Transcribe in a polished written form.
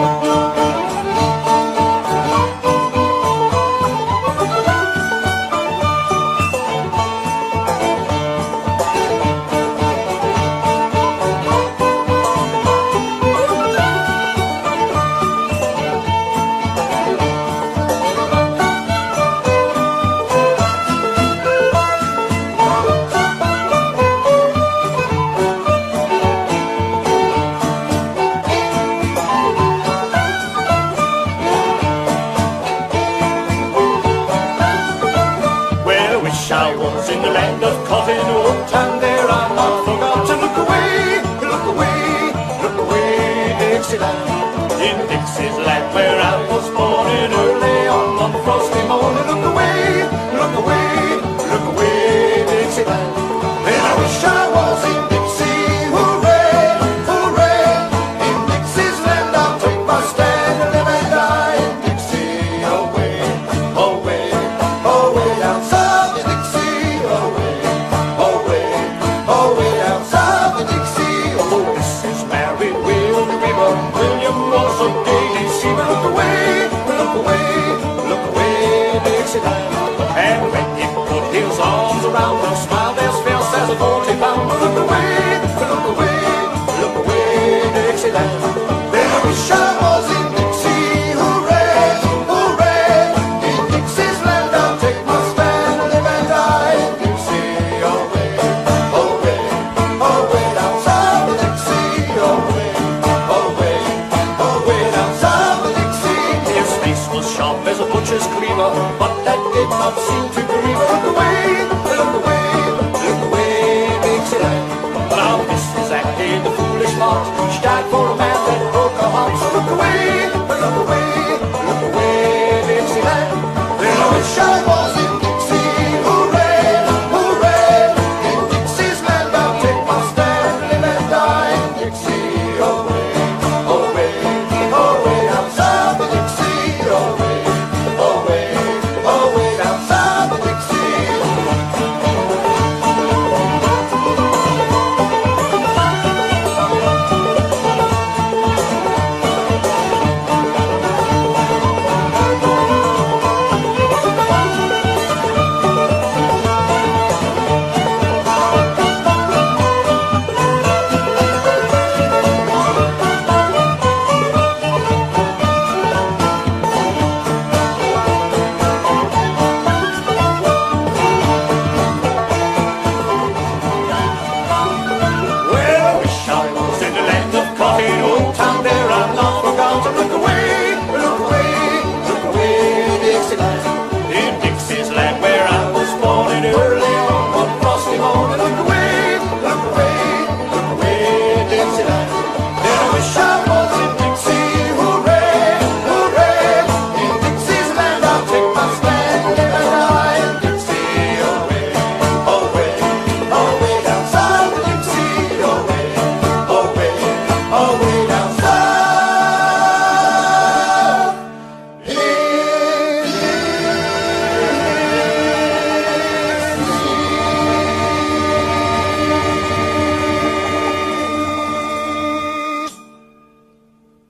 I was in the land of cotton wool, and there I not forgot to look away, look away, look away, Dixieland. In Dixie's land where I was born in early on one frosty morning. Look away, look away, look away, Dixieland. Then I wish I was in Dixie, hooray, hooray. In Dixie's land I'll take my stand and live and die in Dixie. Away, away, away down south. And when he put his arms around her, smiled as fierce as a 40-pounder. Look away, Dixieland. Then I wish I was in Dixie, hooray, hooray. In Dixie's land I'll take my stand, live and die in Dixie. Away, away, away down south of Dixie. Away, away, away down south of Dixie. His face was sharp as a butcher's cleaver, but that did not seem to grieve her. Look away, Dixieland. But our Mrs. acted the foolish part. She died for a man that broke her heart. So look away,